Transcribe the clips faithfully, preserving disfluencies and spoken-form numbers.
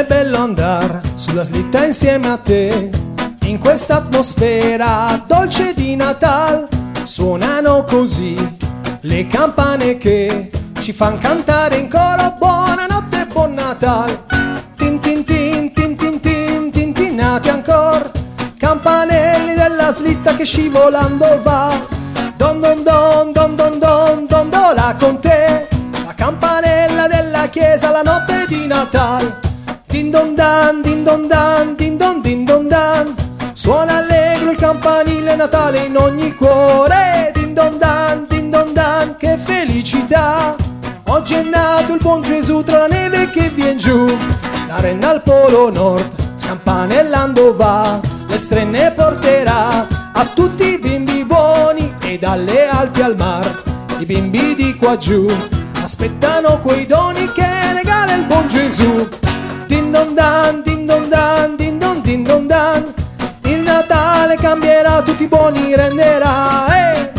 bello andare sulla slitta insieme a te, in questa atmosfera dolce di Natal. Suonano così le campane che ci fan cantare in coro buonanotte e buon Natale. Tin tin tin tin tin tin tin tinati ancora, campanelli della slitta che scivolando va. Don don don don don don don dola con te, la campanella della chiesa la notte di Natale. Din don dan, din don dan, din don din don dan, suona allegro il campanile Natale in ogni cuore. Din don dan, din don dan, che felicità, oggi è nato il buon Gesù tra la neve che vien giù. La renna al polo nord scampanellando va, le strenne porterà a tutti i bimbi buoni, e dalle Alpi al mar i bimbi di qua giù aspettano quei doni che regala il buon Gesù. Din don dan, din don dan, din don din don dan, il Natale cambierà, tutti buoni renderà. Eh!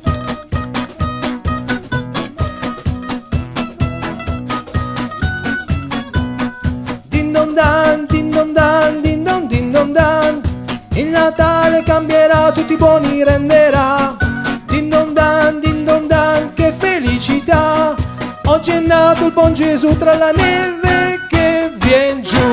Din don dan, din don dan, din don din don dan, il Natale cambierà, tutti buoni renderà. Din don dan, din don dan, che felicità, oggi è nato il buon Gesù tra la neve che vien giù.